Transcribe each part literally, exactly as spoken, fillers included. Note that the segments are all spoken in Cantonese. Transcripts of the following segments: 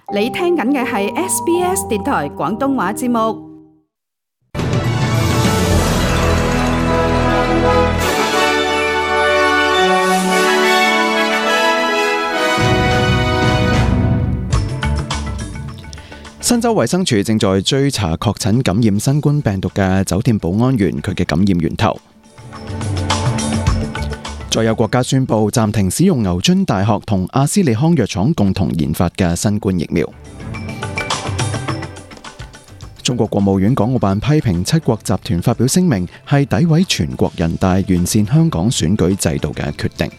你聽緊嘅係 S B S 電台廣東話節目。 新州衛生署正在追查確診感染新冠病毒嘅酒店保安員佢嘅感染源頭。再有國家宣布暫停使用牛津大學同阿斯利康藥廠共同研發嘅新冠疫苗。中國國務院港澳辦批評七國集團發表聲明係詆毀全國人大完善香港選舉制度嘅決定。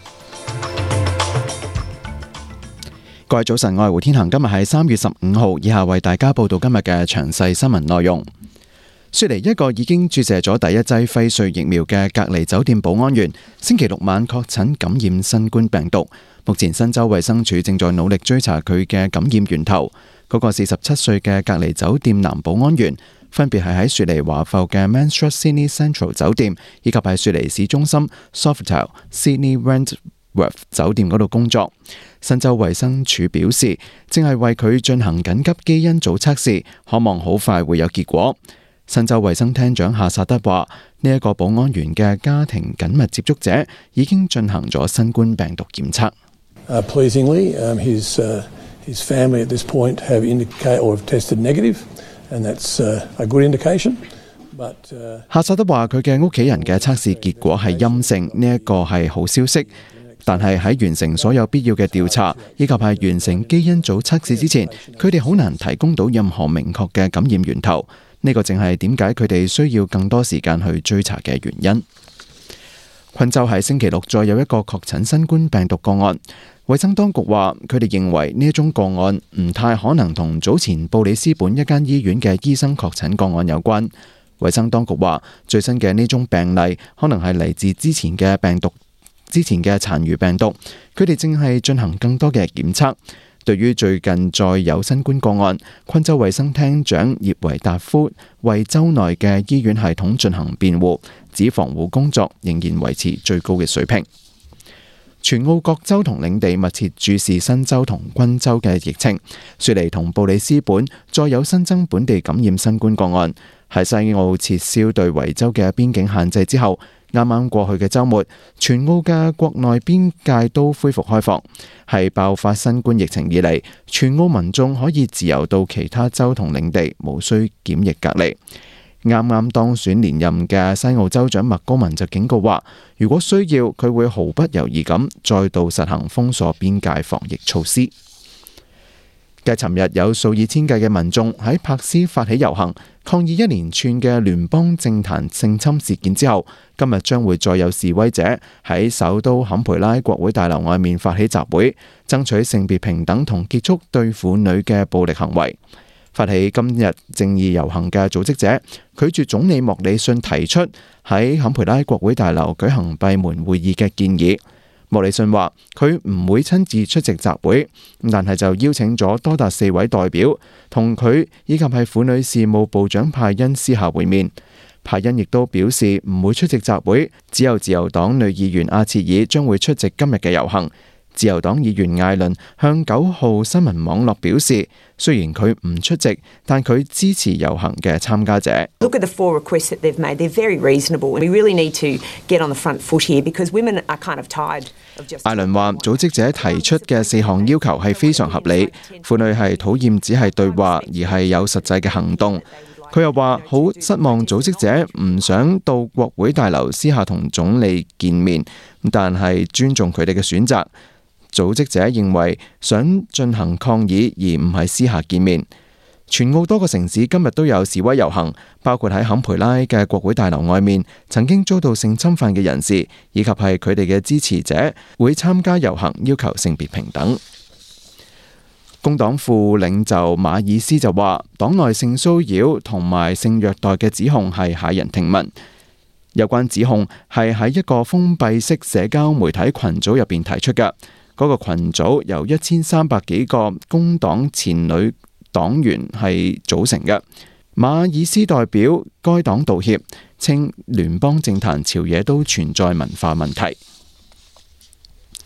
各位早晨，我係胡天恒，今日係三月十五號，以下為大家報道今日嘅詳細新聞內容。雪梨一個已經注射咗第一劑輝瑞疫苗嘅隔離酒店保安員，星期六晚確診感染新冠病毒。目前新州衛生署正在努力追查佢嘅感染源頭。嗰個四十七歲嘅隔離酒店男保安員，分別係喺雪梨華埠嘅 Manstra Sydney Central 酒店，以及喺雪梨市中心 Sofitel Sydney Wentworth 酒店嗰度工作。新州衛生署表示，正係為佢進行緊急基因組測試，可望好快會有結果。新州衛生廳長夏薩德話，呢、這、一個保安員嘅家庭緊密接觸者已經進行咗新冠病毒檢測。 Uh, pleasingly, um, his, uh, his family at this point have indicated or have tested negative, and that's uh, a good indication. But, uh, 夏薩德話，佢嘅屋企人嘅測試結果係陰性，呢、這、一個係好消息。但係喺完成所有必要嘅調查，以及係完成基因組測試之前，佢哋好難提供到任何明確嘅感染源頭。呢、這個正係點解佢哋需要更多時間去追查嘅原因。昆州喺星期六再有一個確診新冠病毒個案，衛生當局話佢哋認為呢一宗個案唔太可能同早前布里斯本一間醫院嘅醫生確診個案有關。衛生當局話最新嘅呢宗病例可能係嚟自之前嘅病毒。之前嘅殘餘病毒，佢哋正係進行更多嘅檢測。對於最近再有新冠個案，昆州衛生廳長葉維達夫為州內嘅醫院系統進行辯護，指防護工作仍然維持最高嘅水平。全澳各州同領地密切注視新州同昆州嘅疫情。雪梨同布里斯本再有新增本地感染新冠個案。喺西澳撤銷對維州嘅邊境限制之後，啱啱過去嘅週末，全澳嘅國內邊界都恢復開放，係爆發新冠疫情以嚟，全澳民眾可以自由到其他州同領地，無需檢疫隔離。啱啱當選連任嘅西澳州長麥高文就警告話，如果需要，佢會毫不猶豫咁再度實行封鎖邊界防疫措施。繼尋日有數以千計嘅民眾喺柏斯發起遊行，抗議一連串嘅聯邦政壇性侵事件之後，今日將會再有示威者喺首都坎培拉國會大樓外面發起集會，爭取性別平等同結束對婦女嘅暴力行為。發起今日正義遊行嘅組織者拒絕總理莫里遜提出喺坎培拉國會大樓舉行閉門會議嘅建議。莫里遜話佢唔會親自出席集會，但係就邀請咗多達四位代表同佢以及係婦女事務部長派恩私下會面。派恩亦都表示唔會出席集會，只有自由黨女議員阿切爾將會出席今日嘅遊行。自由黨議員艾倫向九號新聞網絡表示，雖然佢唔出席，但佢支持遊行嘅參加者。 Look at the four requests that they've made. They're very reasonable. We really need to get on the front foot here because women are kind of tired of just. 艾倫話，組織者提出嘅四項要求係非常合理。婦女係討厭只係對話，而係有實際嘅行動。佢又話好失望，組織者唔想到國會大樓私下同總理見面，但係尊重佢哋嘅選擇。組織者認為想進行抗議而唔係私下見面。全澳多個城市今日都有示威遊行，包括喺坎培拉嘅國會大樓外面曾經遭到性侵犯嘅人士，以及係佢哋嘅支持者會參加遊行，要求性別平等。工黨副領袖馬爾斯就話，黨內性騷擾同埋性虐待嘅指控係駭人聽聞。有關指控係喺一個封閉式社交媒體群組入邊提出嘅。嗰個群組由一千三百幾個工黨前女黨員係組成嘅。馬爾斯代表該黨道歉，稱聯邦政壇朝野都存在文化問題。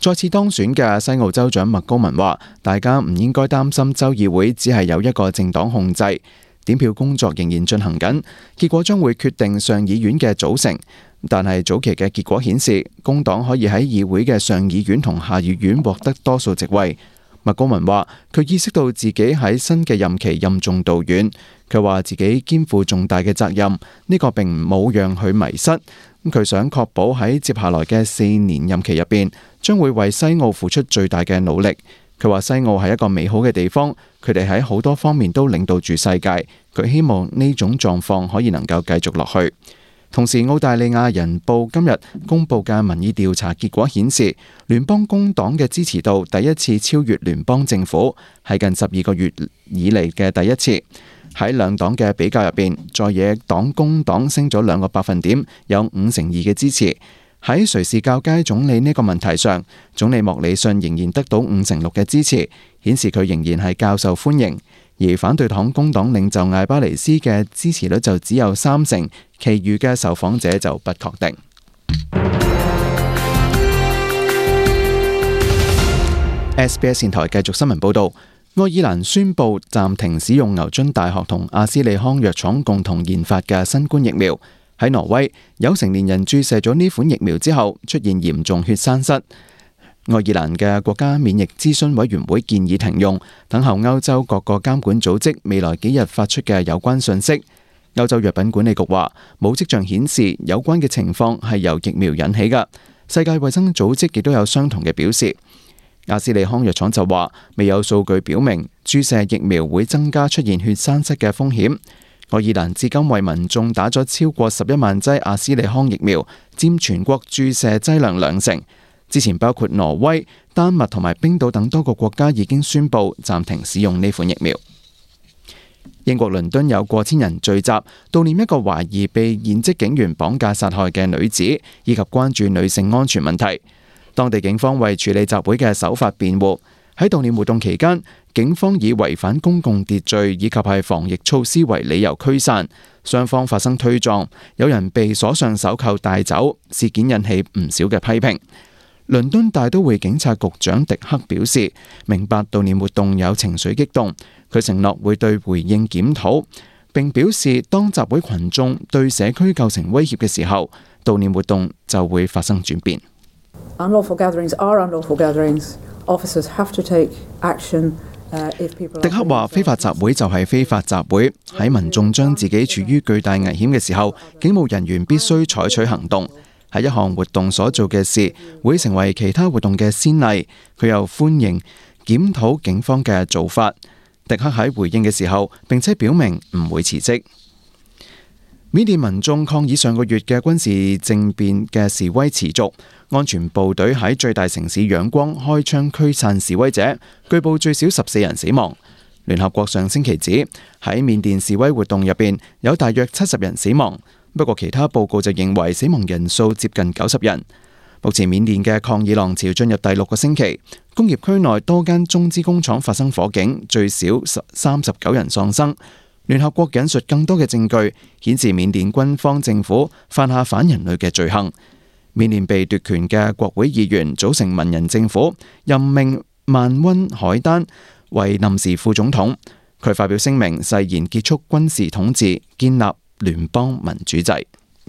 再次當選嘅西澳州長麥高文話：大家唔應該擔心州議會只係有一個政黨控制，點票工作仍然進行緊，結果將會決定上議院嘅組成。但係早期嘅結果顯示，工黨可以喺議會嘅上議院同下議院獲得多數席位。麥高文話：佢意識到自己喺新嘅任期任重道遠，佢話自己肩負重大嘅責任，呢個並冇讓佢迷失。佢想確保喺接下來嘅四年任期入邊，將會為西澳付出最大嘅努力。佢話西澳係一個美好嘅地方，佢哋喺好多方面都領導住世界。佢希望呢種狀況可以能夠繼續落去。同時，澳大利亞人報今日公佈嘅民意調查結果顯示，聯邦工黨嘅支持度第一次超越聯邦政府，係近十二個月以嚟嘅第一次。喺兩黨嘅比較入邊，在野黨工黨升咗兩個百分點，有五成二嘅支持。喺誰是較佳總理呢個問題上，總理莫里遜仍然得到五成六嘅支持，顯示佢仍然係較受歡迎。而反對黨工黨領袖艾巴尼斯嘅支持率就只有三成，其餘嘅受訪者就不確定。S B S 電台繼續新聞報導，愛爾蘭宣布暫停使用牛津大學同阿斯利康藥廠共同研發嘅新冠疫苗。喺挪威，有成年人注射咗呢款疫苗之後出現嚴重血栓塞。愛爾蘭嘅國家免疫諮詢委員會建議停用，等候歐洲各個監管組織未來幾日發出嘅有關信息。歐洲藥品管理局話，冇跡象顯示有關嘅情況係由疫苗引起嘅。世界衛生組織亦都有相同嘅表示。阿斯利康藥廠就話，未有數據表明注射疫苗會增加出現血栓塞嘅風險。愛爾蘭至今為民眾打咗超過十一萬劑阿斯利康疫苗，佔全國注射劑量兩成。之前包括挪威、丹麥同埋冰島等多個國家已經宣布暫停使用呢款疫苗。英國倫敦有過千人聚集悼念一個懷疑被現職警員綁架殺害嘅女子，以及關注女性安全問題。當地警方為處理集會嘅手法辯護。喺悼念活動期間，警方以違反公共秩序以及係防疫措施為理由驅散，雙方發生推撞，有人被鎖上手銬帶走。事件引起唔少嘅批評。倫敦大都會警察局長迪克表示，明白悼念活動有情緒激動，佢承諾會對回應檢討，並表示當集會群眾對社區構成威脅嘅時候，悼念活動就會發生轉變。 Unlawful gatherings are unlawful gatherings. Officers have to take action. 迪克話：非法集會就係非法集會，喺民眾將自己處於巨大危險嘅時候，警務人員必須採取行動。喺一項活動所做嘅事，會成為其他活動嘅先例。佢又歡迎檢討警方嘅做法。迪克喺回應嘅時候，並且表明唔會辭職。緬甸民眾抗議上個月嘅軍事政變嘅示威持續，安全部隊喺最大城市仰光開槍驅散示威者，據報最少十四人死亡。聯合國上星期指喺緬甸示威活動入邊有大約七十人死亡，不過其他報告就認為死亡人數接近九十人。目前緬甸嘅抗議浪潮進入第六個星期，工業區內多間中資工廠發生火警，最少三十九人喪生。聯合國引述更多嘅證據，顯示緬甸軍方政府犯下反人類嘅罪行。緬甸被奪權嘅國會議員組成文人政府，任命曼溫海丹為臨時副總統。佢發表聲明，誓言結束軍事統治，建立聯邦民主制。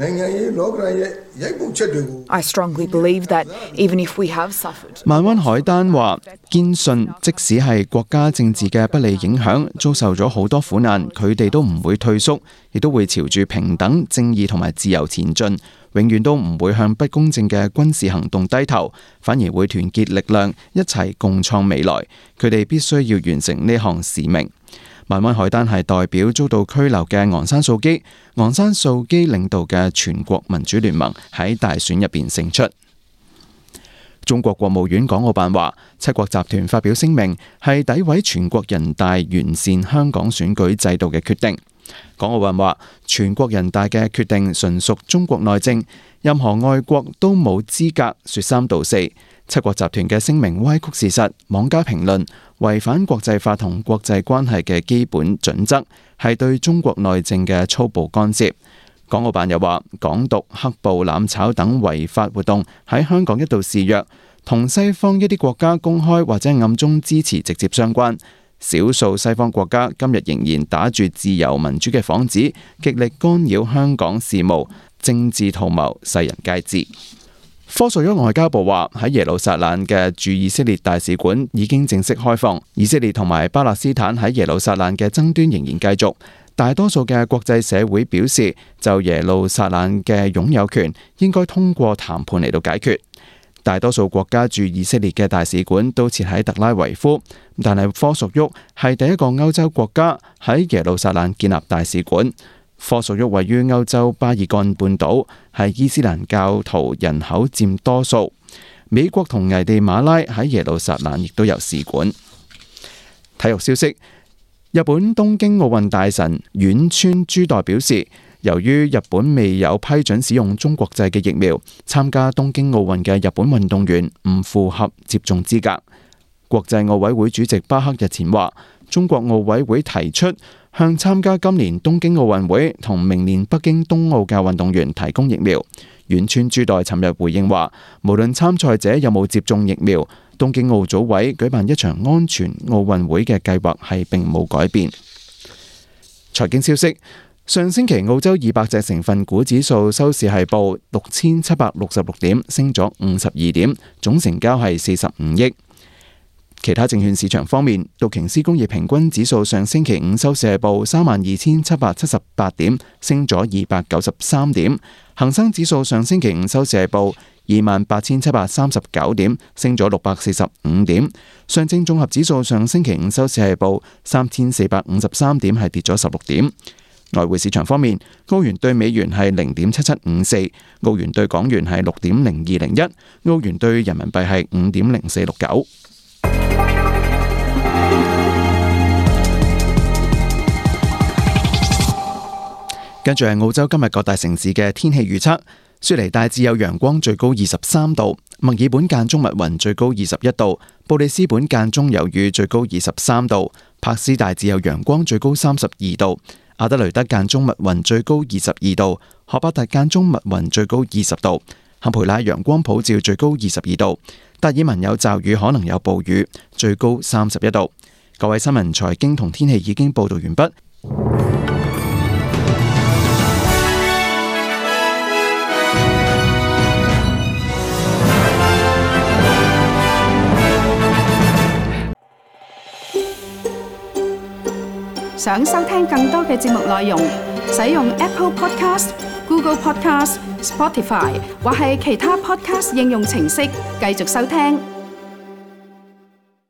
I strongly believe that even if we have suffered， 曼溫海丹話：堅信即使係國家政治嘅不利影響，遭受咗好多苦難，佢哋都唔會退縮，亦都會朝住平等、正義同埋自由前進，永遠都唔會向不公正嘅軍事行動低頭，反而會團結力量，一齊共創未來。佢哋必須要完成呢項使命。曼溫海丹係代表遭到拘留嘅昂山素基，昂山素基領導嘅全國民主聯盟喺大選入邊勝出。中國國務院港澳辦話，七國集團發表聲明係詆毀全國人大完善香港選舉制度嘅決定。港澳辦話，全國人大嘅決定純屬中國內政，任何外國都冇資格說三道四。七國集團嘅聲明歪曲事實，妄加評論，違反國際法同國際關係嘅基本準則，係對中國內政嘅粗暴干涉。港澳辦又話，港獨、黑暴、攬炒等違法活動喺香港一度肆虐， 同西方一啲國家公開或者暗中支持直接相關。少數西方國家今日仍然打住自由民主嘅幌子，極力干擾香港事務，政治圖謀，世人皆知。科索沃外交部話喺耶路撒冷嘅駐以色列大使館已經正式開放，以色列同埋巴勒斯坦喺耶路撒冷嘅爭端仍然繼續。大多數嘅國際社會表示，就耶路撒冷嘅擁有權應該通過談判嚟到解決。大多數國家駐以色列嘅大使館都設喺特拉維夫，但係科索沃係第一個歐洲國家喺耶路撒冷建立大使館。科索沃位於歐洲巴爾幹半島，係伊斯蘭教徒人口佔多數。美國同危地馬拉喺耶路撒冷亦都有使館。體育消息，日本東京奧運大臣丸川珠代表示，由於日本未有批准使用中國製嘅疫苗，參加東京奧運嘅日本運動員唔符合接種資格。國際奧委會主席巴克日前話，中國奧委會提出向參加今年東京奧運會同明年北京冬奧嘅運動員提供疫苗。丸川珠代尋日回應話，無論參賽者有冇接種疫苗，東京奧組委舉辦一場安全奧運會嘅計劃係並冇改變。財經消息，上星期澳洲二百隻成分股指數收市係報六千七百六十六點，升咗五十二點，總成交係四十五億。其他證券市場方面，道瓊斯工業平均指數上星期五收市係報三萬二千七百七十八點，升咗二百九十三點。恒生指數上星期五收市係報二萬八千七百三十九點，升咗六百四十五點。上證綜合指數上星期五收市係報三千四百五十三點，係跌咗十六點。外匯市場方面，澳元對美元係零點七七五四，澳元對港元係六點零二零一，澳元對人民幣係五點零四六九。跟住係澳洲今日各大城市嘅天氣預測。雪梨大致有陽光，最高二十三度；墨爾本間中密雲，最高二十一度；布里斯本間中有雨，最高二十三度；柏斯大致有陽光，最高三十二度；阿德雷德間中密雲，最高二十二度；荷伯特間中密雲，最高二十度；坎培拉陽光普照，最高二十二度；達爾文有驟雨，可能有暴雨，最高三十一度。各位新聞、財經同天氣已經報道完畢。 想收聽更多嘅節目內容，使用 Apple Podcast、Google Podcast、Spotify 或係其他 Podcast 應用程式繼續收聽。